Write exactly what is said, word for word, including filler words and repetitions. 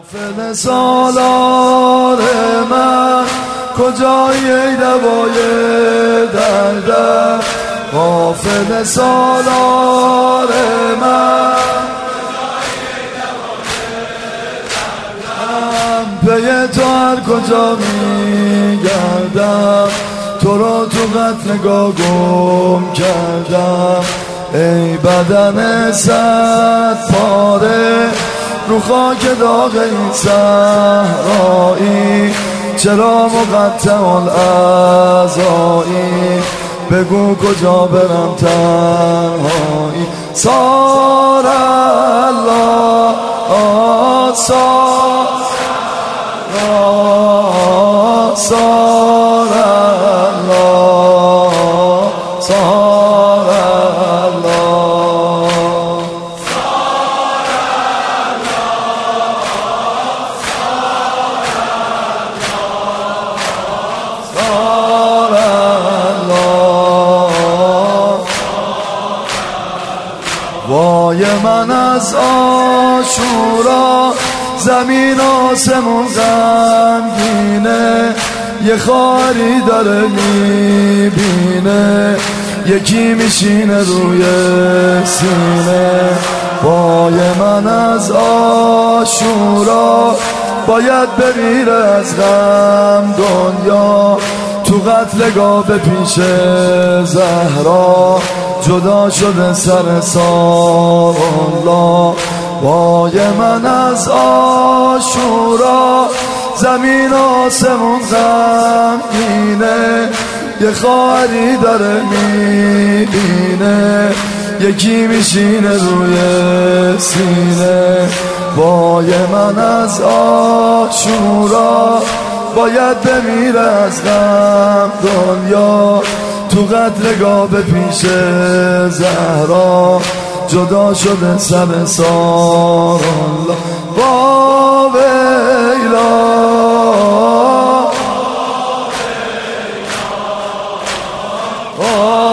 غافل سالار من کجایی ای دوای دردم، غافل سالار من پی تو هر کجا می گردم، تو را تو قتل نگاه گم کردم. ای بدن صد پاره رو خاک داغ این صحرایی، چرا مقطع الاعضایی؟ بگو کجا برم تنهایی؟ سار الله سار الله سار الله سار وای من از عاشورا زمین آسمون غمگینه، یه خاری داره میبینه، یکی میشینه روی سینه. وای من از عاشورا باید بمیره از غم دنیا، تو قتلگاه به پیش زهرا جدا شده سر سار الله. وای من از عاشورا زمین آسمون غمگینه، یه خواهری داره میبینه، یکی میشینه روی سینه. وای من از عاشورا باید بمیره از غم دنیا، تو قتلگاه به پیش زهرا جدا شده سر سار الله. با ویلا با